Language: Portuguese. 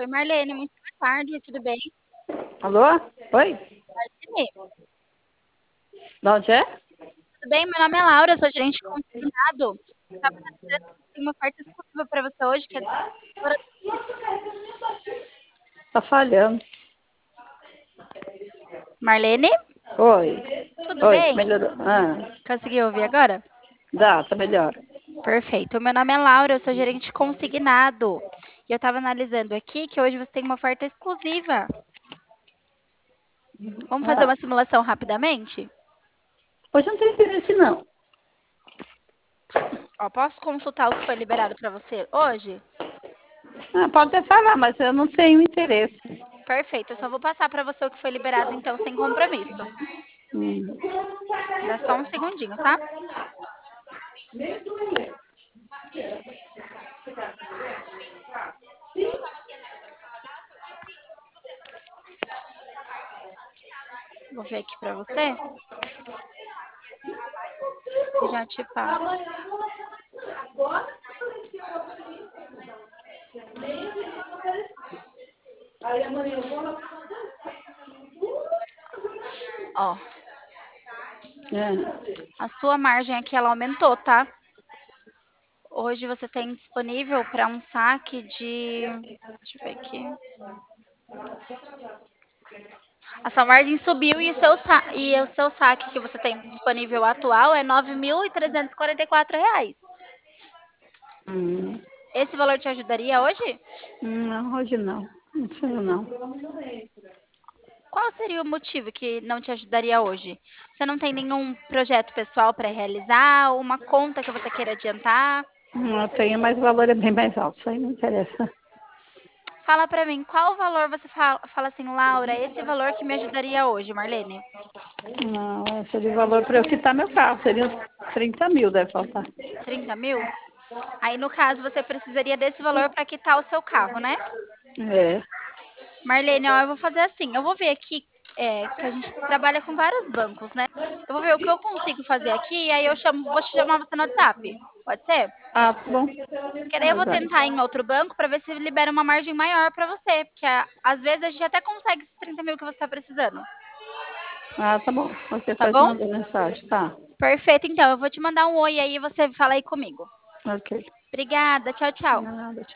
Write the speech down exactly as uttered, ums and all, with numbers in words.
Oi, Marlene, muito boa tarde, tudo bem? Alô? Oi? Marlene, De onde é? tudo bem? Meu nome é Laura, sou gerente consignado. Estava analisando que tem uma oferta exclusiva para você hoje, que é agora. Tá falhando. Marlene, Oi. tudo Oi, bem? melhorou. Ah, Conseguiu ouvir agora? dá, tá melhor. Perfeito. Meu nome é Laura, eu sou gerente consignado. E eu estava analisando aqui que hoje você tem uma oferta exclusiva. Vamos fazer Ah, uma simulação rapidamente? hoje não tem interesse, não. Ó, posso consultar o que foi liberado para você hoje? Ah, pode até falar, mas eu não tenho interesse. Perfeito, eu só vou passar para você o que foi liberado então, sem compromisso. Hum. Dá só um segundinho, tá? Vou ver aqui para você e já te passo. Ó, É. a sua margem aqui ela aumentou, tá? Hoje você tem disponível para um saque de. Deixa eu ver aqui. A sua margem subiu e o seu, sa... e o seu saque que você tem disponível atual é nove mil trezentos e quarenta e quatro reais. Hum. Esse valor te ajudaria hoje? Hum, Não, hoje não. Não precisa, não. Qual seria o motivo que não te ajudaria hoje? Você não tem nenhum projeto pessoal para realizar, uma conta que você queira adiantar? Hum, Eu tenho, mas o valor é bem mais alto. Isso aí não interessa. Fala para mim, qual valor você fala, fala assim, Laura, esse valor que me ajudaria hoje, Marlene? Não, seria o valor para eu quitar meu carro. Seria uns trinta mil, deve faltar. Trinta mil? Aí, no caso, você precisaria desse valor para quitar o seu carro, né? É. Marlene, ó, eu vou fazer assim, eu vou ver aqui, é, que a gente trabalha com vários bancos, né? Eu vou ver o que eu consigo fazer aqui e aí eu chamo, vou chamar você no WhatsApp. Pode ser? Ah, tá bom. Porque daí eu vou tentar em outro banco para ver se libera uma margem maior para você, porque a- às vezes a gente até consegue esses trinta mil que você está precisando, Ah, tá bom. Qualquer tá coisa bom? manda mensagem. Tá. Perfeito, então, eu vou te mandar um oi aí e você fala aí comigo. Ok. Obrigada, tchau, tchau. Nada,